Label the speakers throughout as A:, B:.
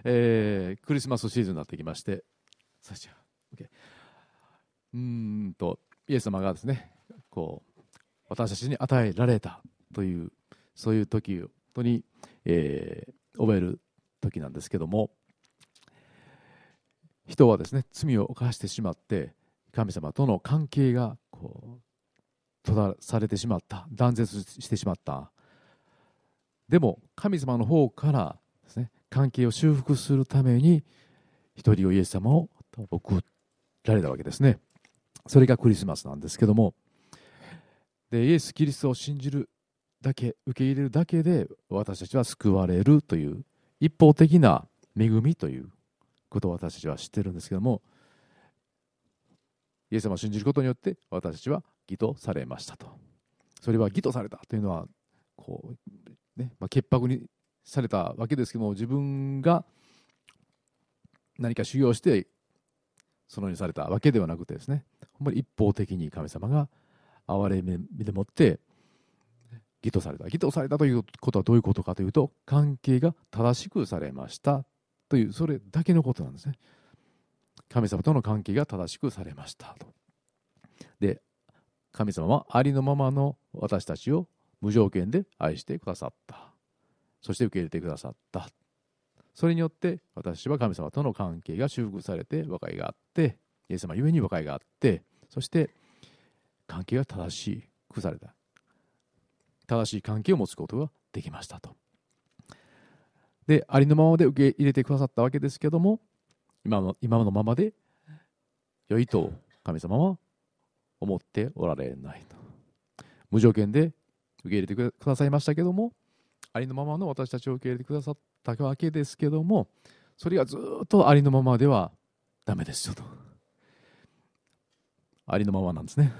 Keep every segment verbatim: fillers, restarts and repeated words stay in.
A: えー、クリスマスシーズンになってきまして、さあ、OK、うーんとイエス様がですね、こう私たちに与えられたという、そういう時を本当に、えー、覚える時なんですけども、人はですね、罪を犯してしまって神様との関係がこう閉ざされてしまった、断絶してしまった。でも神様の方からですね、関係を修復するために一人をイエス様を送られたわけですね。それがクリスマスなんですけども、でイエス・キリストを信じるだけ、受け入れるだけで私たちは救われるという一方的な恵みということを私たちは知っているんですけども、イエス様を信じることによって私たちは義とされましたと。それは義とされたというのはこう、ねまあ、潔白にされたわけですけども、自分が何か修行してそのようにされたわけではなくてですね、ほんまに一方的に神様が憐れみでもって義とされた。義とされたということはどういうことかというと、関係が正しくされましたという、それだけのことなんですね。神様との関係が正しくされましたと。で、神様はありのままの私たちを無条件で愛してくださった。そして受け入れてくださった。それによって私は神様との関係が修復されて和解があって、イエス様ゆえに和解があって、そして関係が正しくされた。正しい関係を持つことができましたと。で、ありのままで受け入れてくださったわけですけども、今の、今のままで良いと神様は思っておられないと。無条件で受け入れてくださいましたけども、ありのままの私たちを受け入れてくださったわけですけども、それがずっとありのままではダメですよと。ありのままなんですね。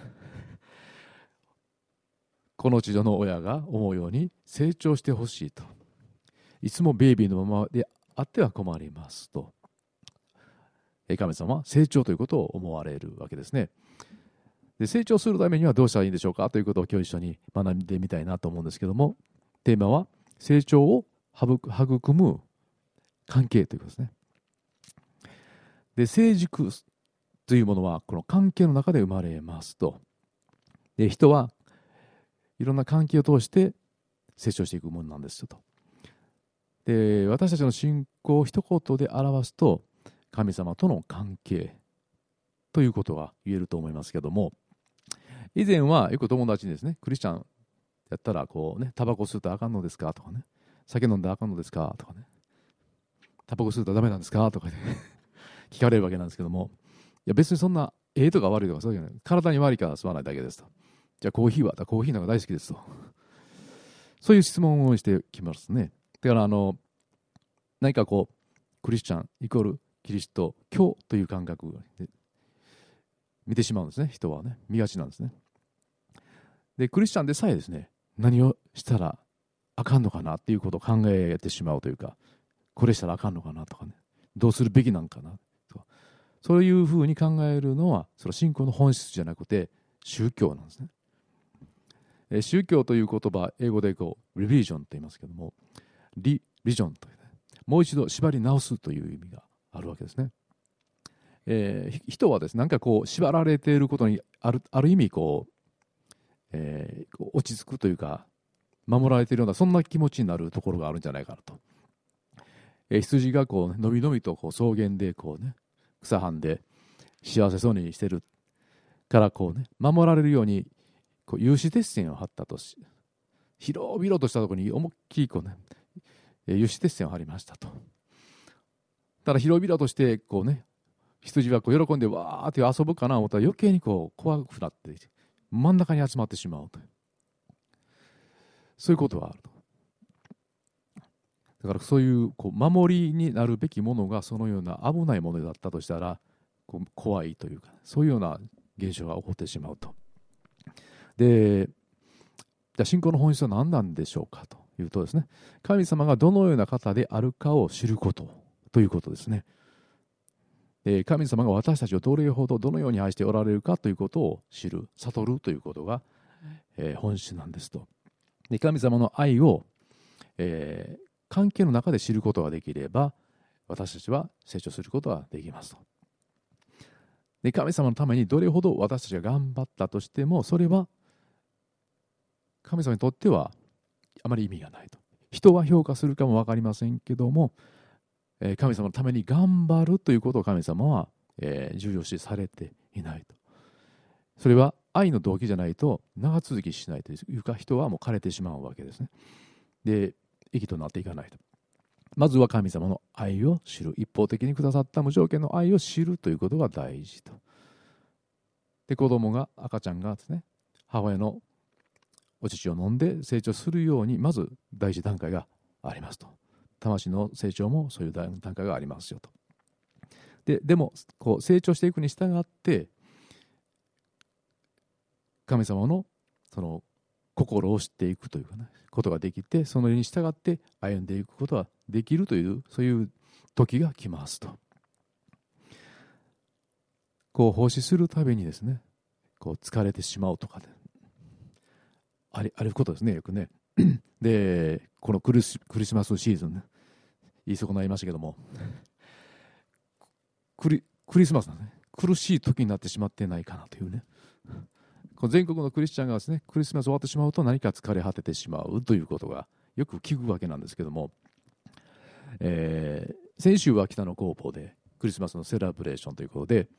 A: この地上の親が思うように成長してほしいと。いつもベイビーのままであっては困りますと。神様は成長ということを思われるわけですね。で、成長するためにはどうしたらいいんでしょうかということを今日一緒に学んでみたいなと思うんですけども、テーマは成長を育む関係ということですね。で、成熟というものはこの関係の中で生まれますと。で、人はいろんな関係を通して成長していくものなんですよと。で、私たちの信仰を一言で表すと、神様との関係ということが言えると思いますけども、以前はよく友達にですね、クリスチャンやったらこうね、タバコ吸うとあかんのですかとかね、酒飲んであかんのですかとかね、タバコ吸うとダメなんですかとかね聞かれるわけなんですけども、いや別にそんなええとか悪いとかそういうの体に悪いから吸わないだけですと。じゃあコーヒーはコーヒーの方が大好きですと。そういう質問をしてきますね。だからあの何かこうクリスチャンイコールキリスト教という感覚で見てしまうんですね。人はね、見がちなんですね。で、クリスチャンでさえですね、何をしたらあかんのかなっていうことを考えてしまうというか、これしたらあかんのかなとかね、どうするべきなんかなとか、そういうふうに考えるのはその信仰の本質じゃなくて宗教なんですね。え宗教という言葉、英語でこうリリジョンと言いますけども、リリジョンという、ね、もう一度縛り直すという意味があるわけですね。えー、人はですね、なんかこう縛られていることにある、ある意味こう、えー、落ち着くというか守られているようなそんな気持ちになるところがあるんじゃないかなと。えー、羊がこうのびのびとこう草原でこうね草はんで幸せそうにしてるからこうね守られるようにこう有刺鉄線を張ったとし、広々としたところに思いっきりこうね有刺鉄線を張りましたと。ただ広々としてこうね羊はこう喜んでわーって遊ぶかな思ったら余計にこう怖くなって真ん中に集まってしまうという、そういうことがあると。だからそういう、こう守りになるべきものがそのような危ないものだったとしたらこう怖いというか、そういうような現象が起こってしまうと。で、じゃあ信仰の本質は何なんでしょうかというとですね、神様がどのような方であるかを知ることということですね。神様が私たちをどれほどどのように愛しておられるかということを知る、悟るということが、えー、本質なんですと。で、神様の愛を、えー、関係の中で知ることができれば私たちは成長することができますと。で、神様のためにどれほど私たちが頑張ったとしても、それは神様にとってはあまり意味がないと。人は評価するかも分かりませんけども、えー、神様のために頑張るということを神様は、えー、重要視されていないと。それは愛の動機じゃないと長続きしないというか、人はもう枯れてしまうわけですね。で、益となっていかないと。まずは神様の愛を知る。一方的にくださった無条件の愛を知るということが大事と。で、子供が、赤ちゃんがですね、母親のお乳を飲んで成長するように、まず第一段階がありますと。魂の成長もそういう段階がありますよと。で、でもこう成長していくに従って、神様のその心を知っていくというかね、ことができて、そのように従って歩んでいくことができるという、そういう時が来ますと。こう奉仕するたびにですね、こう疲れてしまうとかね、ありあることですね、よくね。で、このクリス、クリスマスシーズンね、言い損ないましたけども、クリ、クリスマスのね、苦しい時になってしまってないかなというね。全国のクリスチャンがですね、クリスマス終わってしまうと何か疲れ果ててしまうということがよく聞くわけなんですけども、えー、先週は北の工房でクリスマスのセレブレーションということで、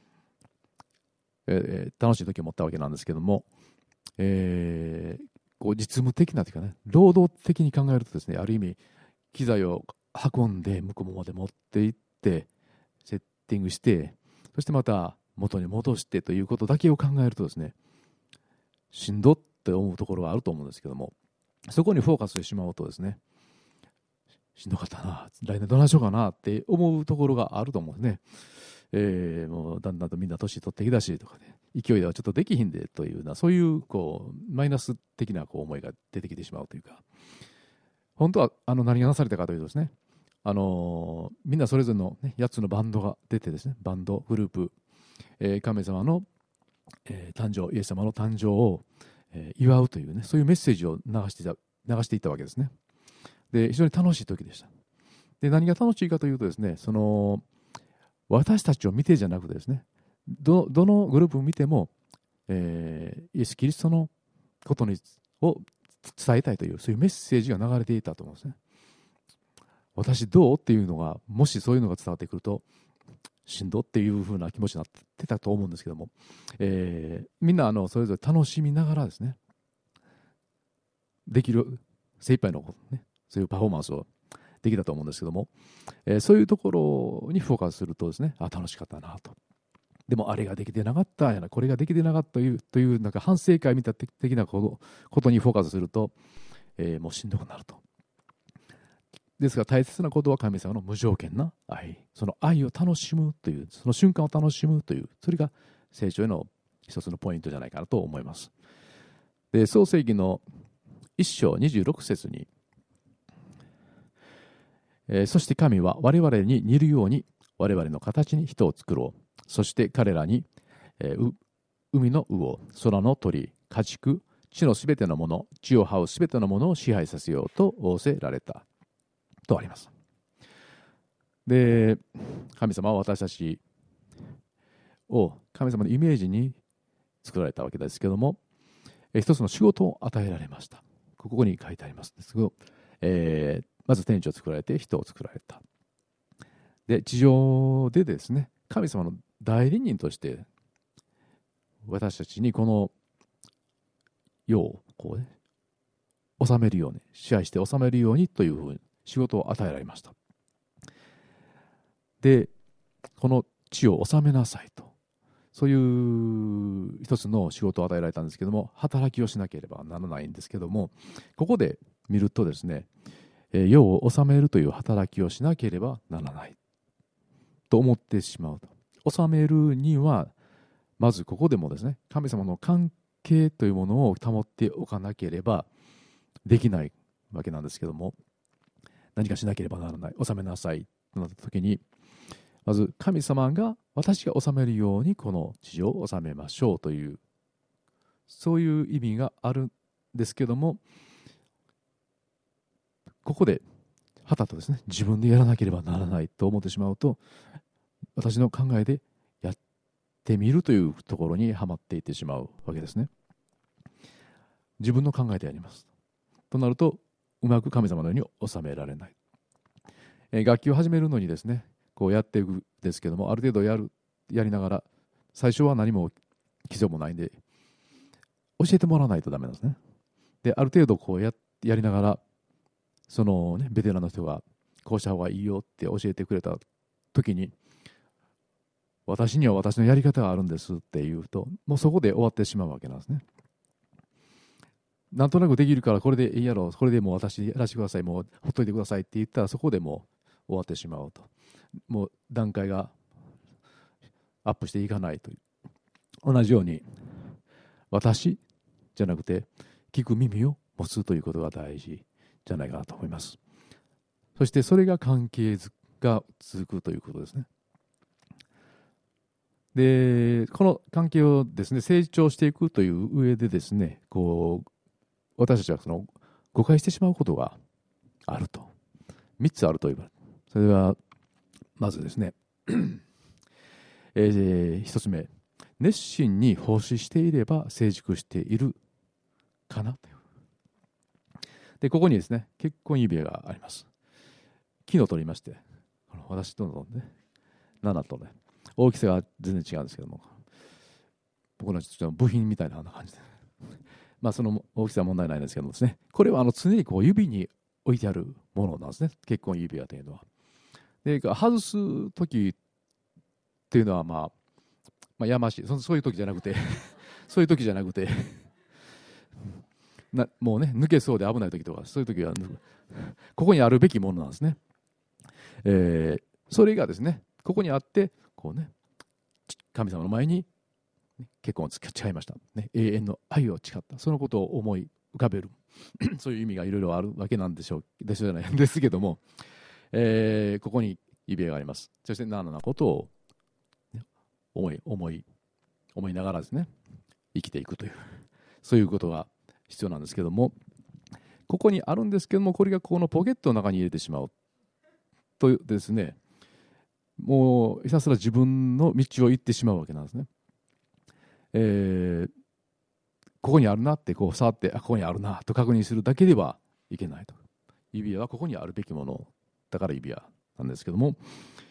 A: えー、楽しい時を持ったわけなんですけども、えー、こう実務的なというかね、労働的に考えるとですね、ある意味機材を運んで向こうまで持って行ってセッティングして、そしてまた元に戻してということだけを考えるとですね、しんどって思うところはあると思うんですけども、そこにフォーカスしてしまうとですね、しんどかったな、来年どないしようかなって思うところがあると思うんですね。えー、もうだんだんとみんな年取ってきたしとかね、勢いではちょっとできひんでというような、そういうこうマイナス的なこう思いが出てきてしまうというか、本当はあの何がなされたかというとですね、あのー、みんなそれぞれの、ね、やっつのバンドが出てですね、バンドグループ、えー、神様のえー、誕生、イエス様の誕生を、えー、祝うというね、そういうメッセージを流していた、流していったわけですね。で、非常に楽しい時でした。で、何が楽しいかというとですね、その私たちを見てじゃなくてですね、どどのグループを見ても、えー、イエス・キリストのことにを伝えたいという、そういうメッセージが流れていたと思うんですね。私どうっていうのが、もしそういうのが伝わってくると、しんどっていう風な気持ちになってたと思うんですけども、えー、みんなあのそれぞれ楽しみながらですね、できる精一杯の、ね、そういうパフォーマンスをできたと思うんですけども、えー、そういうところにフォーカスするとですね、あ、楽しかったなと。でもあれができてなかったやな、これができてなかったというというなんか反省会みたいな的なこと、ことにフォーカスすると、えー、もうしんどくなると。ですが大切なことは神様の無条件な愛、その愛を楽しむという、その瞬間を楽しむという、それが成長への一つのポイントじゃないかなと思います。で、創世記の一章二十六節に、えー、そして神は我々に似るように我々の形に人を作ろう。そして彼らに、えー、海の魚、空の鳥、家畜、地のすべてのもの、地を這うすべてのものを支配させようと仰せられた。とあります。で、神様は私たちを神様のイメージに作られたわけですけども、一つの仕事を与えられました。ここに書いてありますですけど、えー、まず天地を作られて人を作られた。で、地上でですね、神様の代理人として私たちにこの世をこうね、治めるように、支配して治めるようにというふうに仕事を与えられました。で、この地を治めなさいと、そういう一つの仕事を与えられたんですけども、働きをしなければならないんですけども、ここで見るとですね、世を治めるという働きをしなければならないと思ってしまうと。治めるにはまずここでもですね、神様の関係というものを保っておかなければできないわけなんですけども、何かしなければならない、治めなさいとなった時に、まず神様が私が治めるようにこの地上を治めましょうという、そういう意味があるんですけども、ここではたとですね、自分でやらなければならないと思ってしまうと、私の考えでやってみるというところにはまっていってしまうわけですね。自分の考えでやりますとなると、うまく神様のように収められない。えー、楽器を始めるのにですね、こうやっていくんですけども、ある程度やるやりながら、最初は何も基礎もないんで教えてもらわないとダメなんですね。で、ある程度こう や, やりながら、そのね、ベテランの人がこうした方がいいよって教えてくれた時に、私には私のやり方があるんですって言うと、もうそこで終わってしまうわけなんですね。なんとなくできるからこれでいいやろ、これでもう私やらせてください、もうほっといてくださいって言ったら、そこでもう終わってしまうと。もう段階がアップしていかないという。同じように、私じゃなくて聞く耳を持つということが大事じゃないかなと思います。そしてそれが関係が続くということですね。で、この関係をですね、成長していくという上でですね、こう私たちはその誤解してしまうことがあると。みっつあると言われる。それはまずですね、えー、ひとつめ、熱心に奉仕していれば成熟しているかなという。で、ここにですね、結婚指輪があります。昨日取りまして、この私とのね、ななとね、大きさが全然違うんですけども、僕のちょっと部品みたいな感じで、まあその大きさは問題ないんですけどもですね、これはあの常にこう指に置いてあるものなんですね、結婚指輪というのは。で、外す時っていうのは、まあ、まあ、やましい、そそういう時じゃなくて、そういう時じゃなくてな、もうね、抜けそうで危ない時とか、そういう時は、ここにあるべきものなんですね。えー、それがですね、ここにあって、こうね、神様の前に結婚を誓いました、ね、永遠の愛を誓った、そのことを思い浮かべるそういう意味がいろいろあるわけなんでしょうでしょうじゃないんですけども、えー、ここに指輪があります。そして何のことを思い思い思いながらですね、生きていくという、そういうことが必要なんですけども、ここにあるんですけども、これがこのポケットの中に入れてしまうとですね、もうひたすら自分の道を行ってしまうわけなんですね。えー、ここにあるなってこう触って、あ、ここにあるなと確認するだけではいけないと。指輪はここにあるべきものだから指輪なんですけども、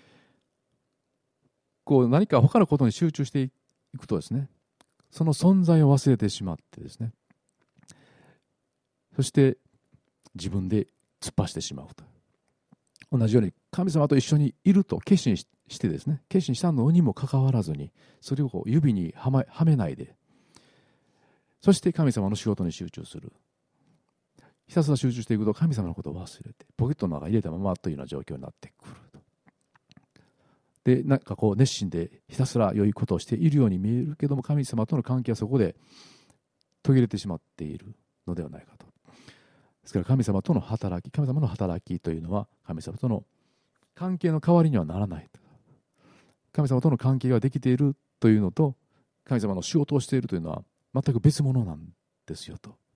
A: こう何か他のことに集中していくとですね、その存在を忘れてしまってですね、そして自分で突っ走ってしまうと。同じように神様と一緒にいると決心してですね、決心したのにもかかわらずに、それをこう指にはめ、はめないで、そして神様の仕事に集中する。ひたすら集中していくと神様のことを忘れて、ポケットの中に入れたままというような状況になってくると。で、なんかこう熱心でひたすら良いことをしているように見えるけども、神様との関係はそこで途切れてしまっているのではないかと。ですから神様との働き、神様の働きというのは神様との関係の代わりにはならない。神様との関係ができているというのと、神様の仕事をしているというのは全く別物なんですよと。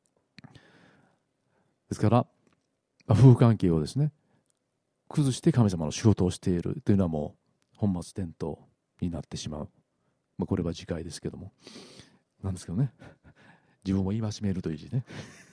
A: ですから、夫婦関係をですね、崩して神様の仕事をしているというのはもう本末転倒になってしまう。まあ、これは次回ですけども。なんですけどね。自分を戒めるという字ね。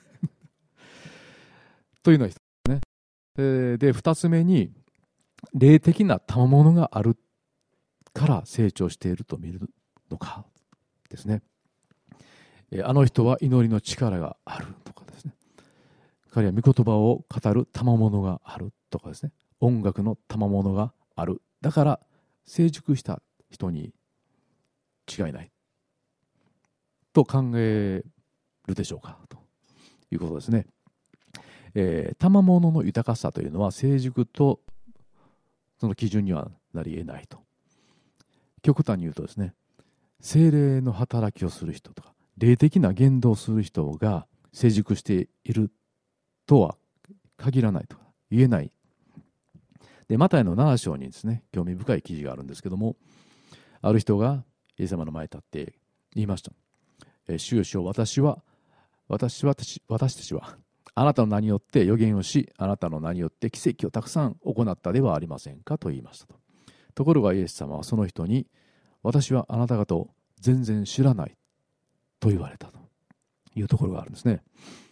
A: というのは一つね。で、二つ目に、霊的な賜物があるから成長していると見るのかですね。あの人は祈りの力があるとかですね。彼は御言葉を語る賜物があるとかですね。音楽の賜物がある。だから成熟した人に違いないと考えるでしょうかということですね。えー、賜物の豊かさというのは成熟とその基準にはなり得ないと。極端に言うとですね、聖霊の働きをする人とか霊的な言動をする人が成熟しているとは限らないとか言えない。で、マタイのなな章にですね、興味深い記事があるんですけども、ある人がイエス様の前に立って言いました。えー、主よ主よ、私は私は私私たちはあなたの名によって預言をし、あなたの名によって奇跡をたくさん行ったではありませんかと言いましたと。ところがイエス様はその人に、私はあなた方を全然知らないと言われたというところがあるんですね。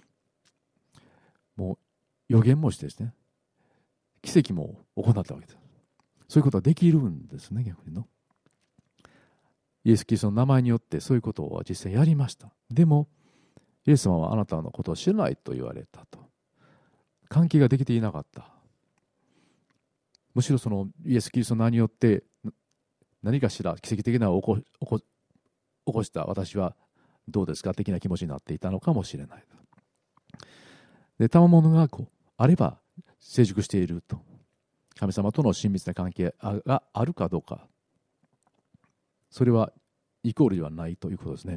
A: もう預言もしてですね、奇跡も行ったわけです。そういうことはできるんですね、逆にの。イエス・キリストの名前によってそういうことを実際やりました。でも、イエス様はあなたのことを知らないと言われたと。関係ができていなかった。むしろそのイエス・キリストの名によって何かしら奇跡的なを起こ、起こ、起こした私はどうですか的な気持ちになっていたのかもしれない。で、賜物がこうあれば成熟していると。神様との親密な関係があるかどうか。それはイコールではないということですね。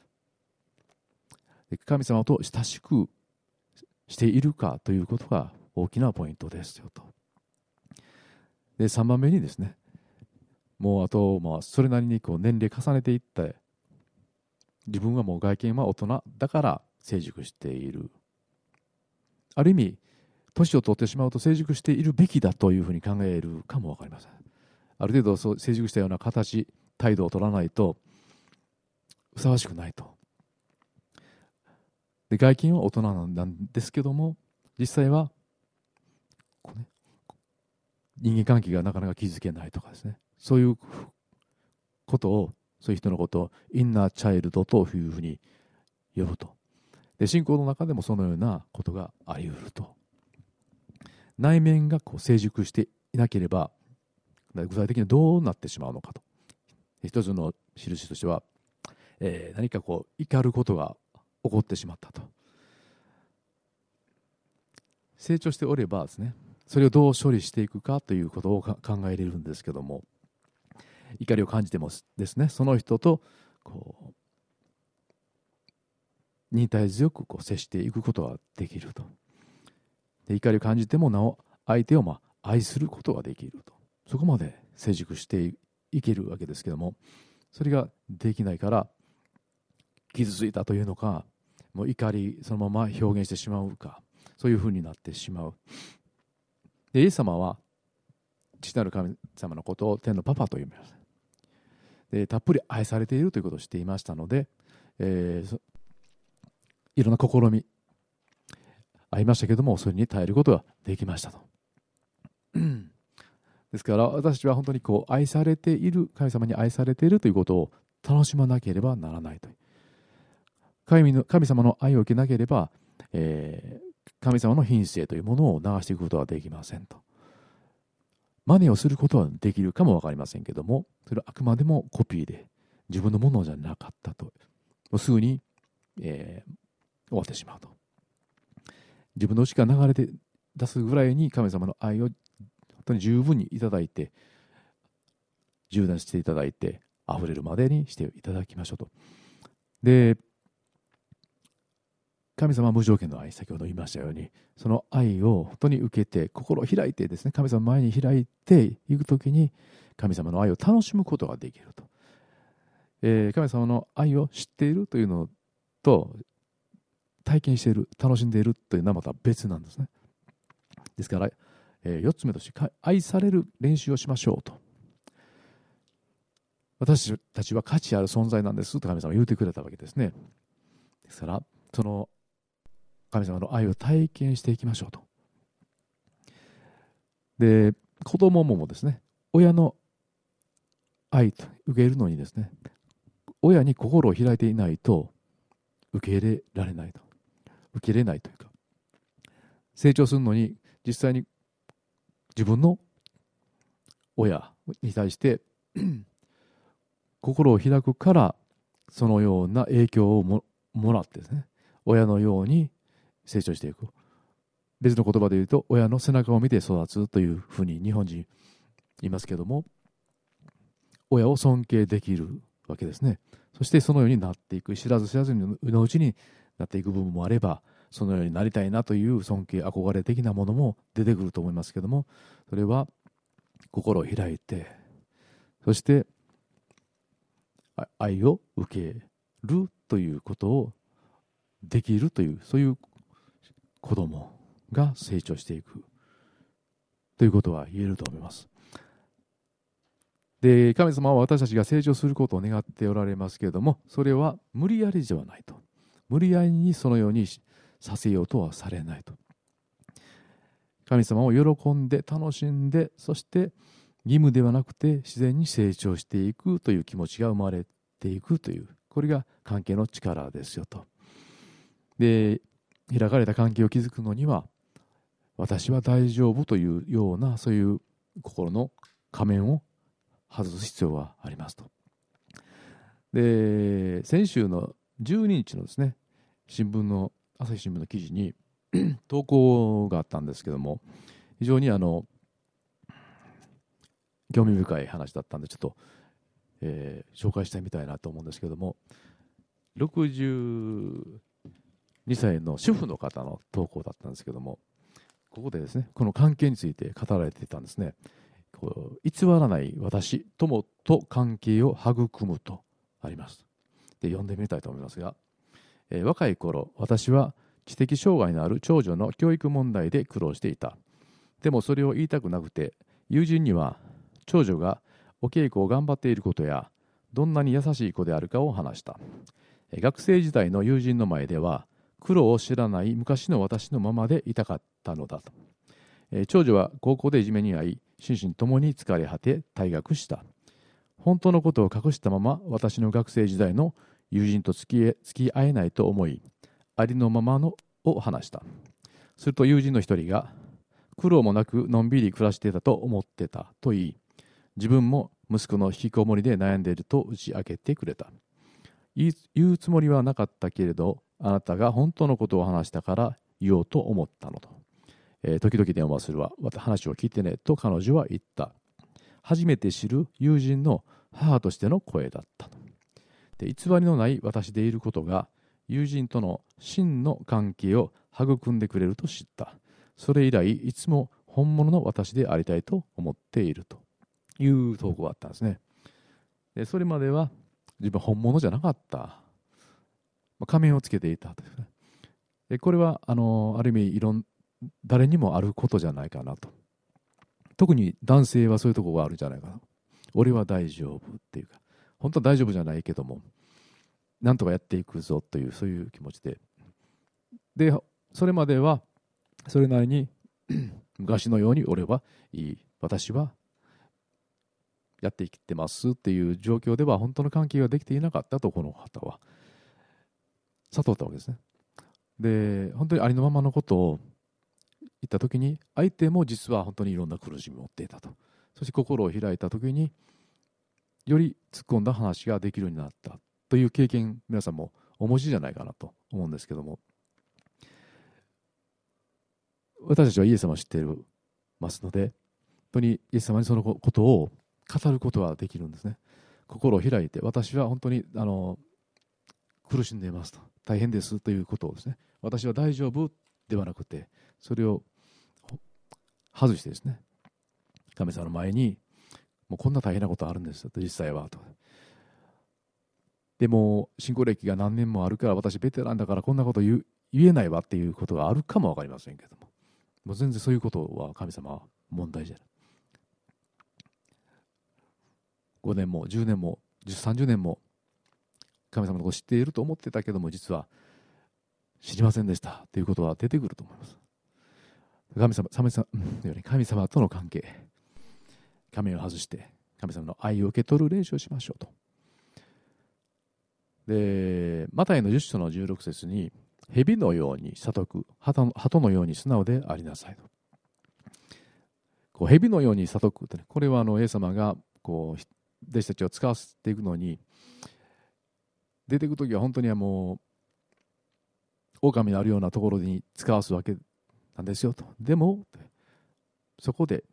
A: 神様と親しくしているかということが大きなポイントですよと。で、さんばんめにですね、もうあと、まあ、それなりにこう年齢重ねていって、自分はもう外見は大人だから成熟している。ある意味、年を取ってしまうと成熟しているべきだというふうに考えるかもわかりません。ある程度そう成熟したような形、態度を取らないとふさわしくないと。で、外見は大人なんですけども、実際はこう、ね、人間関係がなかなか築けないとかですね、そういうことを、そういう人のことをインナーチャイルドというふうに呼ぶと。で、信仰の中でもそのようなことがあり得ると。内面がこう成熟していなければ、具体的にどうなってしまうのかと。一つの印としては、えー、何かこう怒ることが起こってしまったと。成長しておればですね、それをどう処理していくかということを考えれるんですけども、怒りを感じてもですね、その人とこう忍耐強くこう接していくことができると。で、怒りを感じてもなお相手をまあ愛することができると。そこまで成熟していけるわけですけども、それができないから傷ついたというのか、もう怒りそのまま表現してしまうか、そういうふうになってしまう。で、イエス様は父なる神様のことを天のパパと呼びます。で、たっぷり愛されているということを知っていましたので、えー、いろんな試みありましたけども、それに耐えることができましたと。ですから私は本当にこう愛されている、神様に愛されているということを楽しまなければならないという。神の、神様の愛を受けなければ、えー、神様の品性というものを流していくことはできませんと。真似をすることはできるかも分かりませんけども、それはあくまでもコピーで自分のものじゃなかったと。もうすぐに、えー、終わってしまうと。自分の血が流れて出すぐらいに神様の愛を本当に十分にいただいて、充電していただいて、溢れるまでにしていただきましょうと。で、神様は無条件の愛、先ほど言いましたように、その愛を本当に受けて、心を開いてですね、神様の前に開いていくときに、神様の愛を楽しむことができると。えー、神様の愛を知っているというのと、体験している、楽しんでいるというのはまた別なんですね。ですから、えー、よっつめとして、愛される練習をしましょうと。私たちは価値ある存在なんですと神様は言ってくれたわけですね。ですから、その神様の愛を体験していきましょうと。で、子供もですね、親の愛と受け入れるのにですね、親に心を開いていないと受け入れられないと。受け入れないというか、成長するのに実際に自分の親に対して心を開くから、そのような影響を も, もらってですね、親のように成長していく。別の言葉で言うと、親の背中を見て育つというふうに日本人言いますけども、親を尊敬できるわけですね。そしてそのようになっていく、知らず知らずのうちになっていく部分もあれば、そのようになりたいなという尊敬、憧れ的なものも出てくると思いますけども、それは心を開いて、そして愛を受けるということをできるという、そういう子供が成長していくということは言えると思います。で、神様は私たちが成長することを願っておられますけれども、それは無理やりではないと。無理やりにそのようにさせようとはされないと。神様を喜んで楽しんで、そして義務ではなくて自然に成長していくという気持ちが生まれていくという、これが関係の力ですよと。で、開かれた関係を築くのには、私は大丈夫というような、そういう心の仮面を外す必要がありますと。で、先週のじゅうににちのですね、新聞の、朝日新聞の記事に投稿があったんですけども、非常にあの興味深い話だったんで、ちょっと、えー、紹介してみたいなと思うんですけども、ろくじゅうにさいの主婦の方の投稿だったんですけども、ここでですね、この関係について語られていたんですね。こう偽らない私、友と関係を育むとあります。で、読んでみたいと思いますが、えー、若い頃、私は知的障害のある長女の教育問題で苦労していた。でもそれを言いたくなくて、友人には長女がお稽古を頑張っていることや、どんなに優しい子であるかを話した。えー、学生時代の友人の前では、苦労を知らない昔の私のままでいたかったのだと。えー、長女は高校でいじめに遭い、心身ともに疲れ果て退学した。本当のことを隠したまま私の学生時代の友人と付き、付き合えないと思い、ありのままのを話した。すると友人の一人が、苦労もなくのんびり暮らしていたと思ってたと言い、自分も息子の引きこもりで悩んでいると打ち明けてくれた。言うつもりはなかったけれど、あなたが本当のことを話したから言おうと思ったのと。えー、時々電話するわ。話を聞いてねと彼女は言った。初めて知る友人の母としての声だったと。で、偽りのない私でいることが友人との真の関係を育んでくれると知った。それ以来いつも本物の私でありたいと思っているという投稿があったんですね。で、それまでは自分は本物じゃなかった。仮面をつけていたというね。で、これはあのある意味いろん誰にもあることじゃないかなと。特に男性はそういうところがあるんじゃないかな。俺は大丈夫っていうか、本当は大丈夫じゃないけども、なんとかやっていくぞという、そういう気持ちで。で、それまでは、それなりに昔のように俺はいい、私はやって生きてますっていう状況では、本当の関係ができていなかったと、この方は悟ったわけですね。で、本当にありのままのことを言ったときに、相手も実は本当にいろんな苦しみを持っていたと。そして心を開いたときに、より突っ込んだ話ができるようになったという経験、皆さんもお持ちじゃないかなと思うんですけども、私たちはイエス様を知っていますので、本当にイエス様にそのことを語ることができるんですね。心を開いて、私は本当にあの苦しんでいますと、大変ですということをですね、私は大丈夫ではなくて、それを外してですね、神様の前に、もうこんな大変なことあるんですと、実際はと。でも、信仰歴が何年もあるから、私ベテランだからこんなこと言う言えないわっていうことがあるかも分かりませんけども、もう全然そういうことは神様は問題じゃない。ごねんもじゅうねんもさんじゅうねんも神様のことを知っていると思ってたけども、実は知りませんでしたということは出てくると思います。神様、神様、神様との関係、仮面を外して神様の愛を受け取る練習をしましょうと。で、マタイのじゅっ章のじゅうろく節に、蛇のように悟く、鳩のように素直でありなさいと。こう蛇のように悟くってね、これはあのイエス様がこう弟子たちを使わせていくのに、出ていくときは本当にはもう狼のあるようなところに使わすわけなんですよと。でもそこで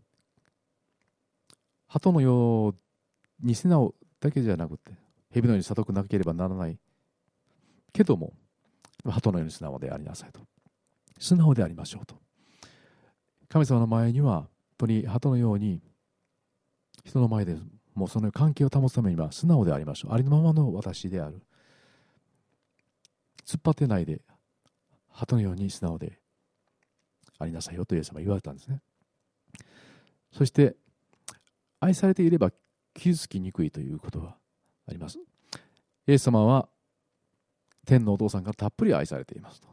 A: 鳩のように素直だけじゃなくて、蛇のように悟くなければならないけども、鳩のように素直でありなさいと。素直でありましょうと。神様の前には本当に鳩のように人の前でもうその関係を保つためには素直でありましょう。ありのままの私である。突っ張ってないで鳩のように素直でありなさいよとイエス様は言われたんですね。そして愛されていれば傷つきにくいということがあります。イエス様は天のお父さんからたっぷり愛されていますと。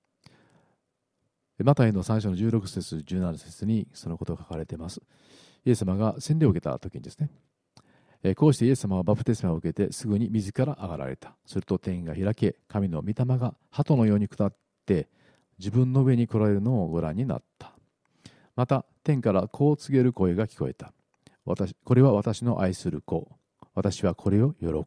A: マタイのさん章のじゅうろく節じゅうなな節にそのことが書かれています。イエス様が洗礼を受けた時にですね、こうしてイエス様はバプテスマを受けてすぐに自ら上がられた。すると天が開け、神の御霊が鳩のように下って自分の上に来られるのをご覧になった。また天からこう告げる声が聞こえた。私これは私の愛する子。私はこれを喜ぶ。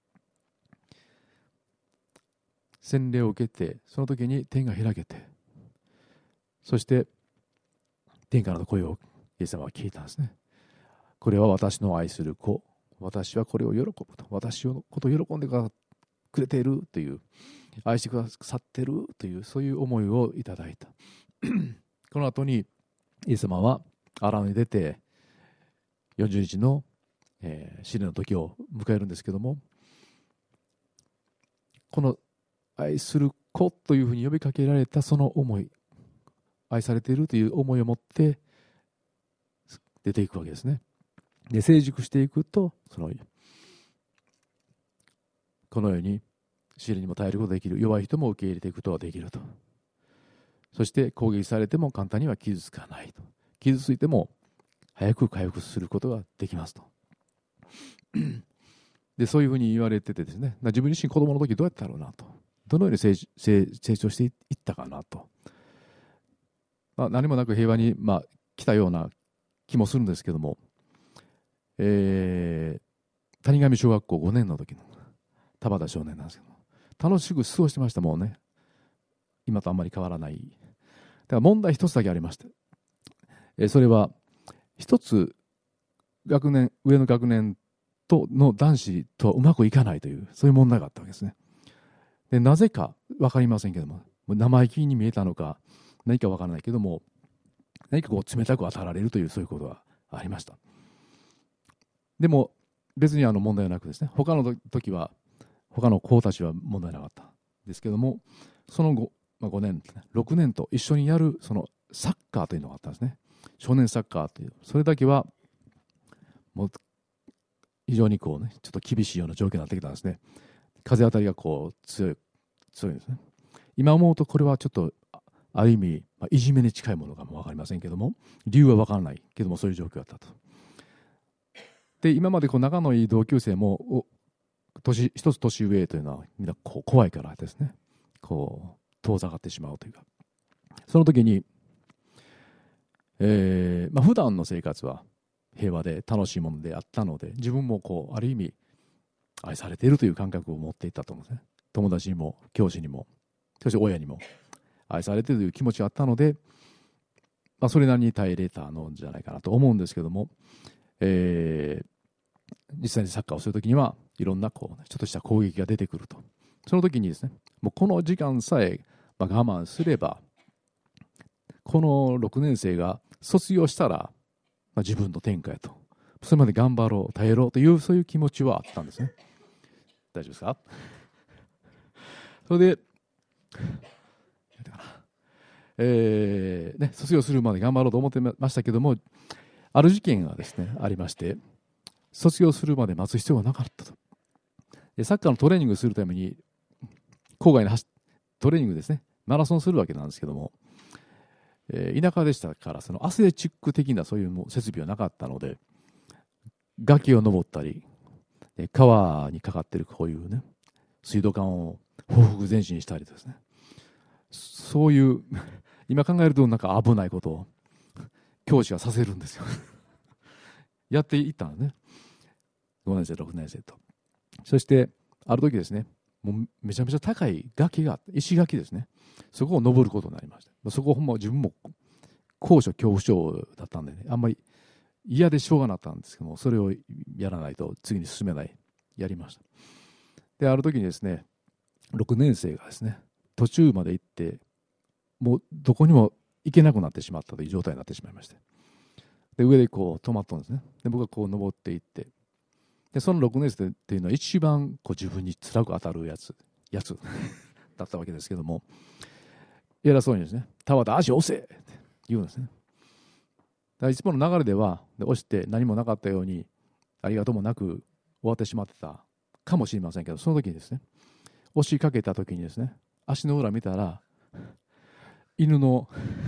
A: 洗礼を受けて、その時に天が開けて、そして天からの声をイエス様は聞いたんですね。これは私の愛する子。私はこれを喜ぶと。私のことを喜んでくれているという、愛してくださっているという、そういう思いをいただいた。この後にイエス様は荒野に出てよんじゅうにちの、えー、試練の時を迎えるんですけども、この愛する子というふうに呼びかけられたその思い、愛されているという思いを持って出ていくわけですね。で、成熟していくと、そのこのように試練にも耐えることができる、弱い人も受け入れていくことができると。そして攻撃されても簡単には傷つかないと。傷ついても早く回復することができますと。で、そういうふうに言われててですね、自分自身子供の時どうやったろうなと、どのように 成, 成, 成長していったかなと、まあ、何もなく平和に、まあ、来たような気もするんですけども、えー、谷上小学校ごねんの時の田畑少年なんですけど、楽しく過ごしてましたもんね。今とあんまり変わらない。だから問題一つだけありまして、えー、それは一つ学年上の学年との男子とはうまくいかないという、そういう問題があったわけですね。で、なぜか分かりませんけども、生意気に見えたのか何か分からないけども、何かこう冷たく当たられるという、そういうことがありました。でも別にあの問題はなくですね、他の時は他の子たちは問題なかったんですけども、その後、まあ、ごねん、ろくねんと一緒にやるそのサッカーというのがあったんですね。少年サッカーという、それだけはもう非常にこうね、ちょっと厳しいような状況になってきたんですね。風当たりがこう強い強いんですね。今思うとこれはちょっとある意味、まあ、いじめに近いものかも分かりませんけども、理由は分からないけども、そういう状況だったと。で、今までこう仲のいい同級生も年一つ年上というのはみんなこう怖いからですね、こう遠ざかってしまうというか、その時に、えーまあ、普段の生活は平和で楽しいものであったので、自分もこうある意味愛されているという感覚を持っていたと思うんですね。友達にも教師にも、そして親にも愛されているという気持ちがあったので、まあ、それなりに耐えれたのじゃないかなと思うんですけども、えー、実際にサッカーをするときにはいろんなこうちょっとした攻撃が出てくると。その時にですね、もうこの時間さえまあ我慢すれば、このろくねん生が卒業したら、まあ、自分の天下へと、それまで頑張ろう、耐えろうという、そういう気持ちはあったんですね。大丈夫ですか？それで、えーね、卒業するまで頑張ろうと思ってましたけども、ある事件がですねありまして、卒業するまで待つ必要がなかったと。で、サッカーのトレーニングするために郊外のトレーニングですね、マラソンするわけなんですけども、えー、田舎でしたから、そのアスレチック的なそういうもう設備はなかったので、崖を登ったり、川にかかっているこういうね水道管を報復前進したりですね、そういう今考えるとなんか危ないことを教師がさせるんですよやっていったんですね、ごねん生ろくねん生と。そしてある時ですね、もうめちゃめちゃ高い崖があって、石垣ですね、そこを登ることになりました。そこをほんま自分も高所恐怖症だったんでね、あんまり嫌でしょうがなかったんですけども、それをやらないと次に進めない、やりました。で、ある時にですね、ろくねん生がですね途中まで行ってもうどこにも行けなくなってしまったという状態になってしまいまして、で上でこう止まったんですね。で僕がこう登っていって、でそのろくねん生っていうのは一番こう自分に辛く当たるやつやつだったわけですけども、偉そうにですね、田畑足押せって言うんですね。だからいつもの流れでは押して何もなかったようにありがとうもなく終わってしまってたかもしれませんけど、その時にですね、押しかけた時にですね、足の裏見たら犬の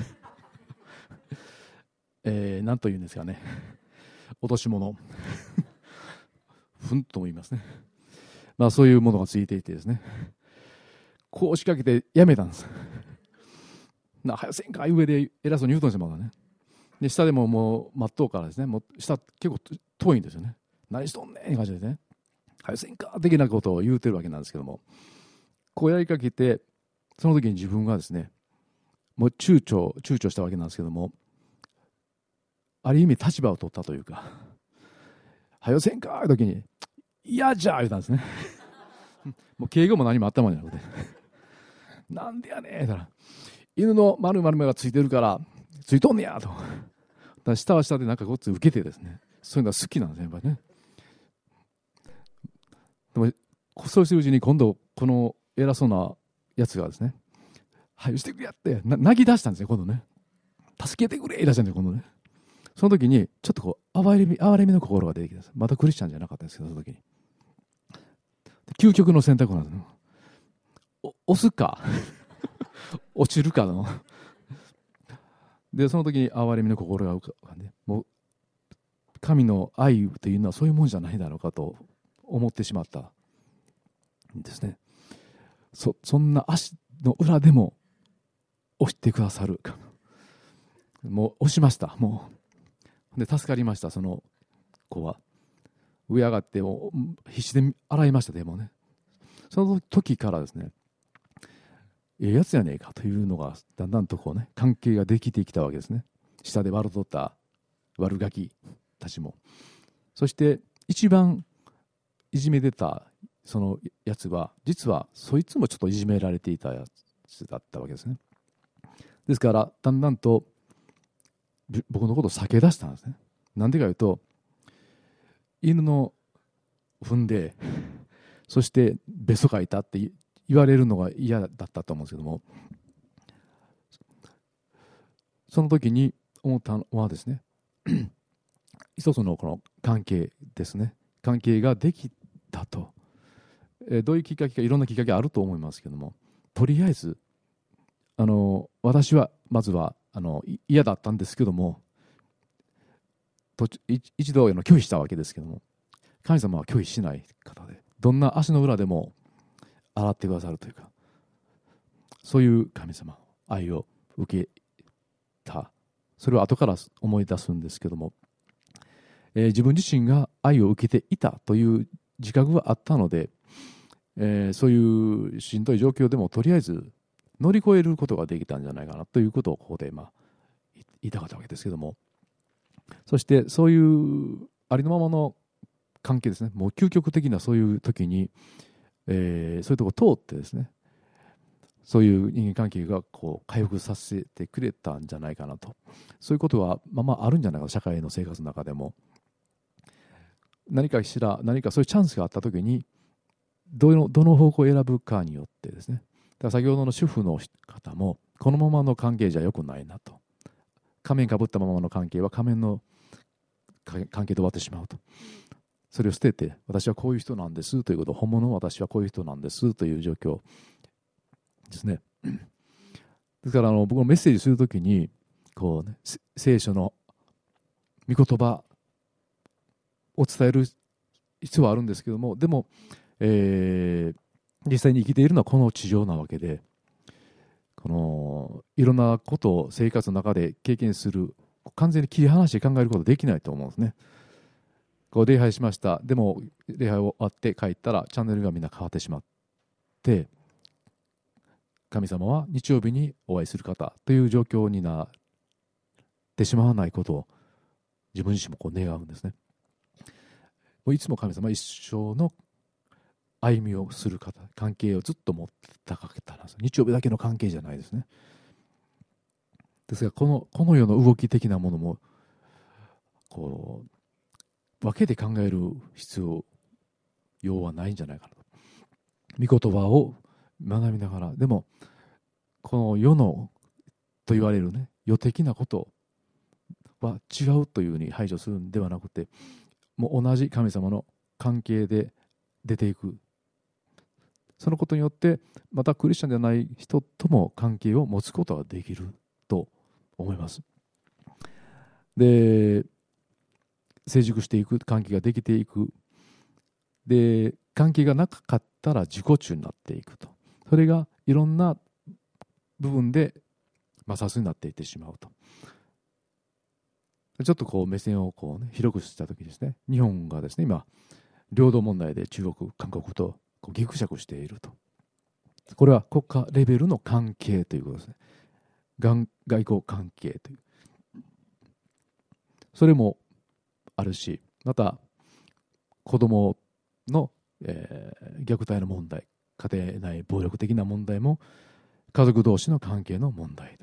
A: えー、何と言うんですかね、落とし物ふんとも言いますね。まあそういうものがついていてですね、こう押しかけてやめたんです。なはよせんか上で偉そうに言うとんですよ、まだね。で下でももう真っ当からですね、もう下結構遠いんですよね。何しとんねんって感じでね、はよせんか的なことを言うてるわけなんですけども、こうやりかけて、その時に自分がですね、もう躊躇躊躇したわけなんですけども、ある意味立場を取ったというか、はよせんかー時に嫌じゃー言うたんですね。もう敬語も何もあったまじゃなくて、なんでやねん言ったら、犬の丸々がついてるからついとんねやと。だから下は下でなんかこっち受けてですね、そういうのは好きなんですね、やっぱりね。でもそうしてるうちに今度この偉そうなやつがですね、はいしてくれやってな泣き出したんですよ、今度ね。助けてくれ言い出したんですよ、今度ね。その時にちょっとこう哀れみ哀れみの心が出てきたんです。またクリスチャンじゃなかったんですけど、その時に究極の選択なんですね。お押すか落ちるかので、その時に哀れみの心が浮かんで、もう神の愛というのはそういうもんじゃないだろうかと思ってしまったんですね。 そ, そんな足の裏でも押してくださる、もう押しました。もうで助かりました。その子は上上がっても必死で洗いました。でもね、その時からですね、ええやつやねえかというのがだんだんとこうね、関係ができてきたわけですね。下で悪とった悪ガキたちも、そして一番いじめてたそのやつは実はそいつもちょっといじめられていたやつだったわけですね。ですからだんだんと僕のことを避け出したんですね。なんでかいうと、犬の踏んでそしてべそかいたって言われるのが嫌だったと思うんですけども、その時に思ったのはですね一つのこの関係ですね、関係ができたと、えーどういうきっかけか、いろんなきっかけあると思いますけども、とりあえずあの私はまずはあの嫌だったんですけども、一度の拒否したわけですけども、神様は拒否しない方で、どんな足の裏でも洗ってくださるというか、そういう神様愛を受けた、それを後から思い出すんですけども、えー、自分自身が愛を受けていたという自覚があったので、えー、そういうしんどい状況でもとりあえず乗り越えることができたんじゃないかなということをここでまあ言いたかったわけですけども、そしてそういうありのままの関係ですね、もう究極的なそういう時に、えー、そういうところを通ってですね、そういう人間関係がこう回復させてくれたんじゃないかなと、そういうことはまあまああるんじゃないか、社会の生活の中でも何かしら何かそういうチャンスがあった時にどの、どの方向を選ぶかによってですね、だから先ほどの主婦の方もこのままの関係じゃ良くないなと、仮面かぶったままの関係は仮面の関係で終わってしまうと、それを捨てて私はこういう人なんですということ、本物の私はこういう人なんですという状況ですね。ですからあの僕のメッセージするときにこう、ね、聖書の御言葉を伝える必要はあるんですけども、でも、えー、実際に生きているのはこの地上なわけで、このいろんなことを生活の中で経験する、完全に切り離して考えることはできないと思うんですね。こう礼拝しました、でも礼拝終わって帰ったらチャンネルがみんな変わってしまって、神様は日曜日にお会いする方という状況になってしまわないことを自分自身もこう願うんですね。もういつも神様は一生の歩みをする方、関係をずっと持ってた方なんです。日曜日だけの関係じゃないですね。ですがこのこの世の動き的なものもこう分けて考える必要はないんじゃないかなと。御言葉を学びながら、でもこの世のと言われるね予的なことは違うというふうに排除するんではなくて、もう同じ神様の関係で出ていく。そのことによってまたクリスチャンではない人とも関係を持つことができると思います。で、成熟していく、関係ができていく。で、関係がなかったら自己中になっていくと。それがいろんな部分で摩擦になっていってしまうと。ちょっとこう目線をこう、ね、広くしたときですね、日本がですね、今、領土問題で中国、韓国とこうぎくしゃくしていると。これは国家レベルの関係ということですね。外交関係という。それもあるし、また子供の、えー、虐待の問題、家庭内暴力的な問題も家族同士の関係の問題。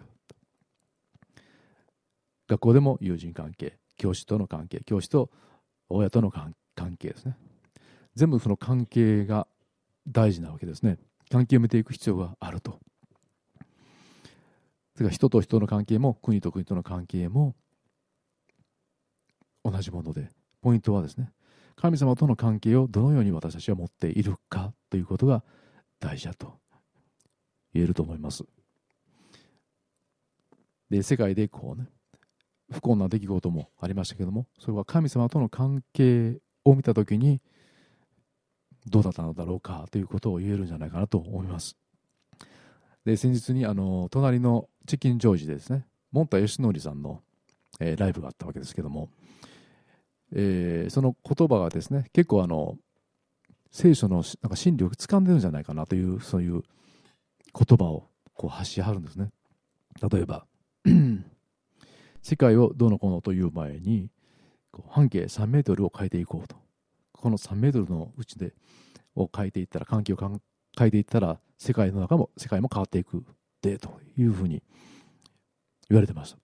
A: 学校でも友人関係、教師との関係、教師と親との関係ですね。全部その関係が大事なわけですね。関係を見ていく必要があると。それから人と人の関係も国と国との関係も同じもので、ポイントはですね、神様との関係をどのように私たちは持っているかということが大事だと言えると思います。で、世界でこうね、不幸な出来事もありましたけども、それは神様との関係を見たときにどうだったのだろうかということを言えるんじゃないかなと思います。で、先日にあの隣のチキンジョージでですね、モンタヨシノリさんの、えー、ライブがあったわけですけども、えー、その言葉がですね、結構あの聖書のなんか真理を掴んでるんじゃないかなという、そういう言葉をこう発しはるんですね。例えば世界をどうのこうのという前にこう半径さんメートルを変えていこうと。このさんメートルのうちでを変えていったら、環境を変えていったら世界の中も世界も変わっていくでというふうに言われてました。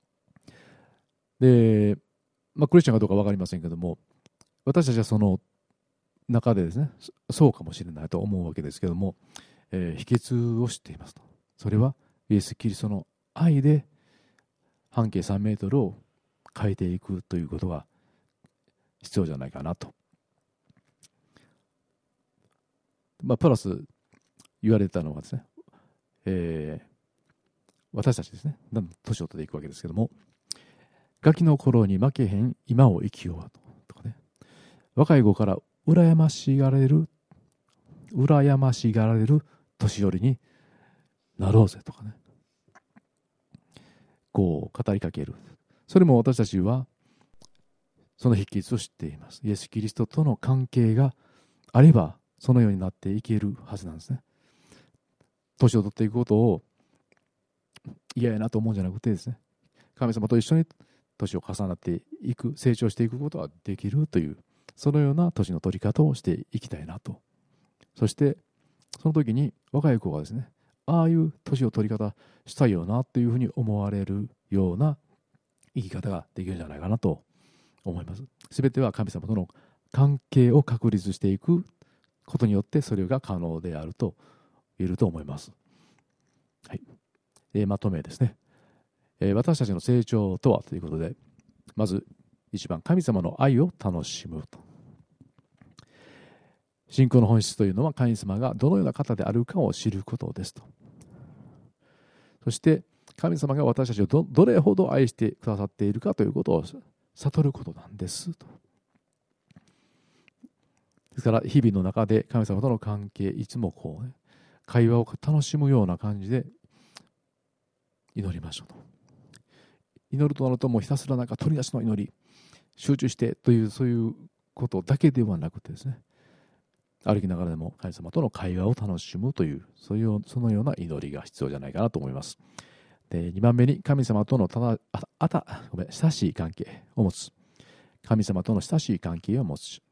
A: で、まあ、クリスチャンかどうか分かりませんけども、私たちはその中でですね、そうかもしれないと思うわけですけども、えー、秘訣を知っていますと。それはイエス・キリストの愛で半径さんメートルを変えていくということが必要じゃないかなと。まあ、プラス言われたのはですね、えー、私たちですね、だんだん年を取っていくわけですけども、ガキの頃に負けへん今を生きようとかね、若い子から羨ましがられる羨ましがられる年寄りになろうぜとかね、こう語りかける。それも私たちはその秘訣を知っています。イエス・キリストとの関係があればそのようになっていけるはずなんですね。年を取っていくことを嫌やなと思うんじゃなくてですね、神様と一緒に年を重なっていく、成長していくことができるという、そのような年の取り方をしていきたいなと。そしてその時に若い子がですね、ああいう年を取り方したいよなというふうに思われるような生き方ができるんじゃないかなと思います。すべては神様との関係を確立していくことによってそれが可能であると言えると思います。はい。えー、まとめですね、えー。私たちの成長とはということで、まず一番、神様の愛を楽しむと。信仰の本質というのは神様がどのような方であるかを知ることですと。そして神様が私たちを ど, どれほど愛してくださっているかということを悟ることなんですと。ですから日々の中で神様との関係、いつもこう、ね、会話を楽しむような感じで祈りましょうと。祈るとなるともうひたすらなんか取り出しの祈り、集中してというそういうことだけではなくてですね、歩きながらでも神様との会話を楽しむという、そういうそのような祈りが必要じゃないかなと思います。で、にばんめに神様とのただああたごめん親しい関係を持つ。神様との親しい関係を持つ。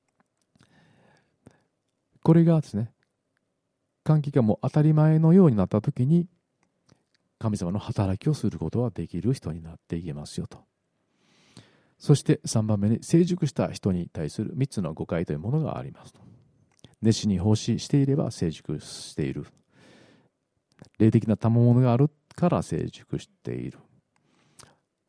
A: これがですね、関係がもう当たり前のようになったときに、神様の働きをすることができる人になっていけますよと。そしてさんばんめに、成熟した人に対するみっつの誤解というものがありますと。熱心に奉仕していれば成熟している。霊的な賜物があるから成熟している。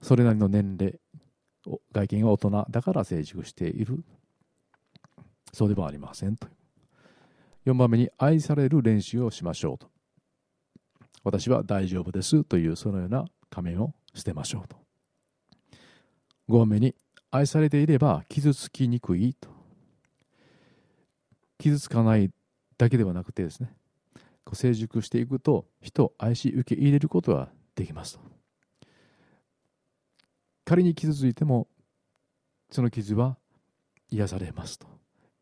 A: それなりの年齢、外見が大人だから成熟している。そうではありませんと。よんばんめに、愛される練習をしましょうと。私は大丈夫ですというそのような仮面を捨てましょうと。ごばんめに、愛されていれば傷つきにくいと。傷つかないだけではなくてですね、成熟していくと人を愛し受け入れることができますと。仮に傷ついてもその傷は癒されますと。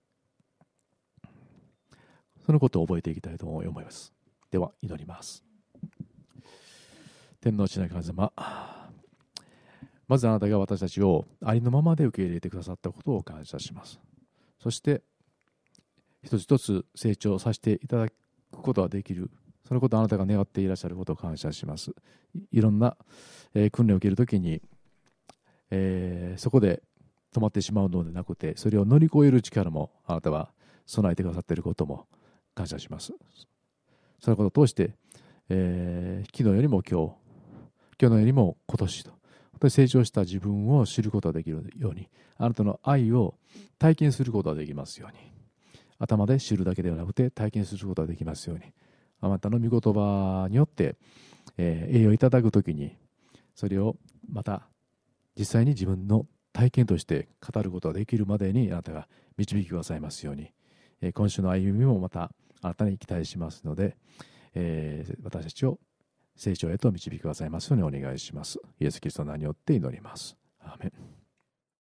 A: そのことを覚えていきたいと思います。では祈ります。天の父なる神様、まずあなたが私たちをありのままで受け入れてくださったことを感謝します。そして一つ一つ成長させていただくことができる、そのことをあなたが願っていらっしゃることを感謝します。いろんな、えー、訓練を受けるときに、えー、そこで止まってしまうのでなくて、それを乗り越える力もあなたは備えてくださっていることも感謝します。そのことを通して、えー、昨日よりも今日、今日のよりも今年と、本当に成長した自分を知ることができるように、あなたの愛を体験することができますように、頭で知るだけではなくて体験することができますように、あなたの御言葉によって、えー、栄養をいただくときに、それをまた実際に自分の体験として語ることができるまでにあなたが導きくださいますように、えー、今週の歩みもまたあなたに期待しますので、えー、私たちを成長へと導きくださいますようにお願いします。イエス・キリストの名によって祈ります。アーメン。